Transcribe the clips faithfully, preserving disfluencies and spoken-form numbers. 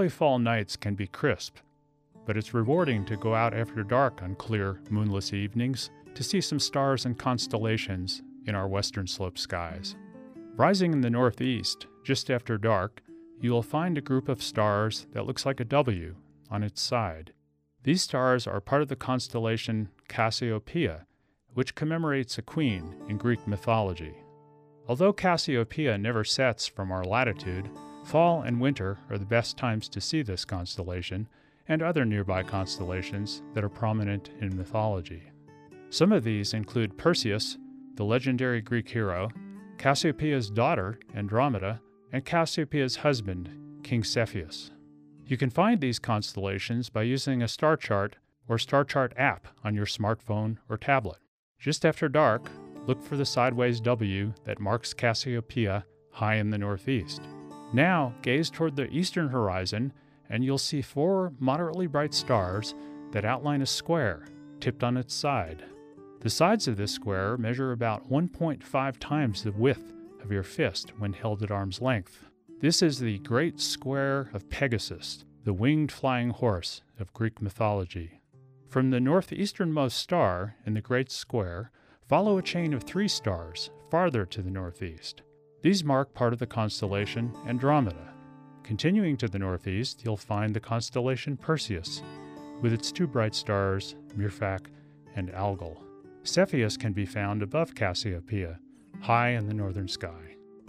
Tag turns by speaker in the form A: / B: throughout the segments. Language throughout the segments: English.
A: Early fall nights can be crisp, but it's rewarding to go out after dark on clear, moonless evenings to see some stars and constellations in our western slope skies. Rising in the northeast, just after dark, you will find a group of stars that looks like a W on its side. These stars are part of the constellation Cassiopeia, which commemorates a queen in Greek mythology. Although Cassiopeia never sets from our latitude, fall and winter are the best times to see this constellation and other nearby constellations that are prominent in mythology. Some of these include Perseus, the legendary Greek hero, Cassiopeia's daughter, Andromeda, and Cassiopeia's husband, King Cepheus. You can find these constellations by using a star chart or star chart app on your smartphone or tablet. Just after dark, look for the sideways W that marks Cassiopeia high in the northeast. Now, gaze toward the eastern horizon, and you'll see four moderately bright stars that outline a square tipped on its side. The sides of this square measure about one point five times the width of your fist when held at arm's length. This is the Great Square of Pegasus, the winged flying horse of Greek mythology. From the northeasternmost star in the Great Square, follow a chain of three stars farther to the northeast. These mark part of the constellation Andromeda. Continuing to the northeast, you'll find the constellation Perseus, with its two bright stars, Myrfak and Algol. Cepheus can be found above Cassiopeia, high in the northern sky.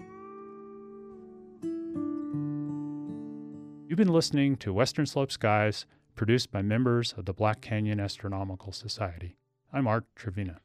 A: You've been listening to Western Slope Skies, produced by members of the Black Canyon Astronomical Society. I'm Art Trevina.